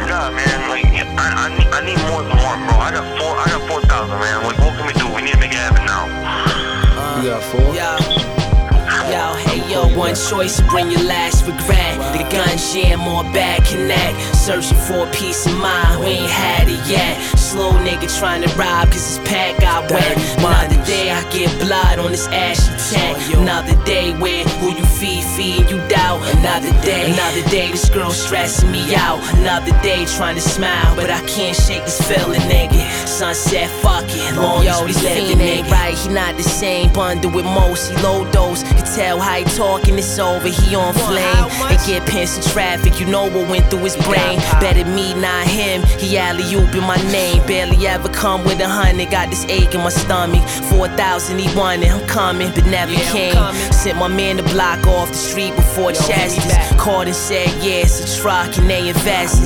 God, man. Like, I need more than one, bro. I got 4,000, man. Like, what can we do? We need to make it happen now. You got 4? Yo, hey yo, one choice, bring your last regret. The gun jam or bad connect. Searching for a peace of mind, we ain't had it yet. Slow nigga trying to rob cause his pack got wet. Another day I get blood on this ashy tent. Another day where who you feeding you doubt. Another day this girl stressing me out. Another day trying to smile but I can't shake this feeling, nigga. Sunset fucking long as we living, ain't right. He not the same bundle with most. He low dose. Can tell how he talking, it's over. He on flame. And get pins in traffic. You know what went through his brain. Better me, not him. He alley-oop in my name. Barely ever come with 100. Got this ache in my stomach. 4,000 he wanted. I'm coming, but never came. Sent my man to block off the street before Chester's. Called and said, yeah, it's a truck and they invested.